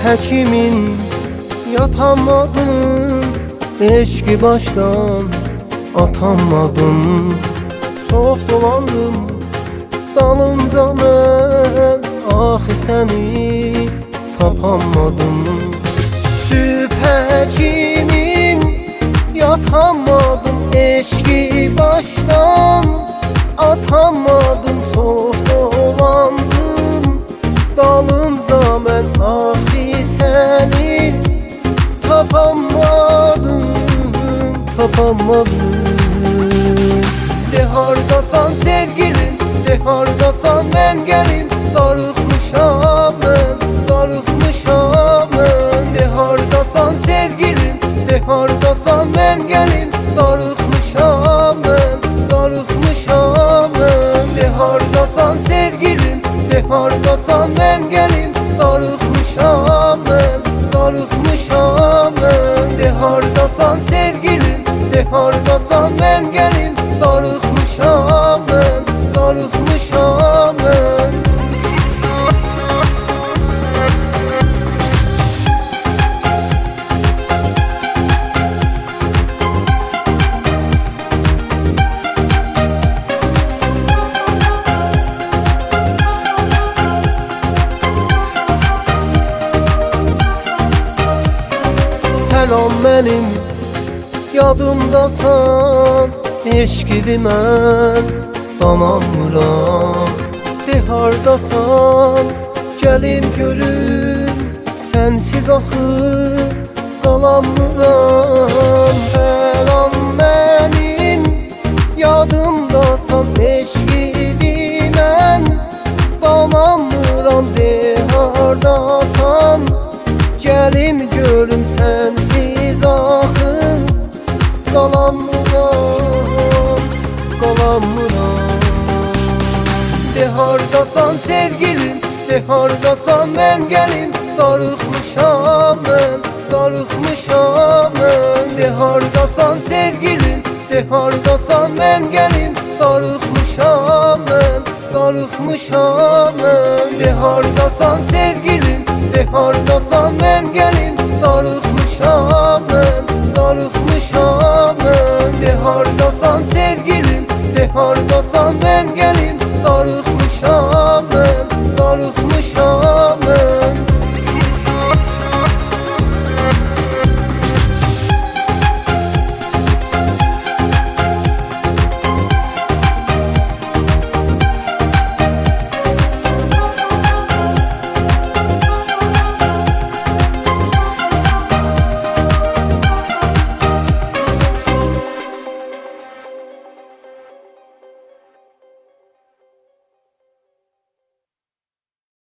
həkimin yatamadım, eşki başdan atamadım. Çox dolandım dalınca mən, axı səni tapamadım. Sübh həkimin yatamadım, eşki başdan atamadım. Çox dolandım dalınca mən, axı səni tapamadım, tapamadım. De hardasan sevgilim, de hardasan mən gəlim. Darıxmışam mən, darıxmışam mən. De hardasan sevgilim, de hardasan mən gəlim. Darıxmışam mən, darıxmışam mən. De hardasan sevgilim, de hardasan mən gəlim. Darıxmışam mən, darıxmışam mən. De hardasan sevgilim, de hardasan mən gəlim. Darıxmışam mən, darıxmışam mən. Hər an mənim yadımdasan, eşqidi mən danamıram. De hardasan gəlim görüm, sənsiz axı qalamıram. Hər an mənim yadımdasan, eşqidi mən danamıram. De hardasan gəlim görüm, sənsiz axı qalamıram, qalamıram. De hardasan sevgilim, de hardasan mən gəlim. Darıxmışam mən, darıxmışam mən. De hardasan sevgilim, de hardasan mən gəlim. Darıxmışam mən, darıxmışam mən. De hardasan sevgilim, de hardasan mən gəlim. Darıxmışam mən, darıxmışam mən. De hardasan sevgilim, de hardasan mən gəlim. Darıxmışam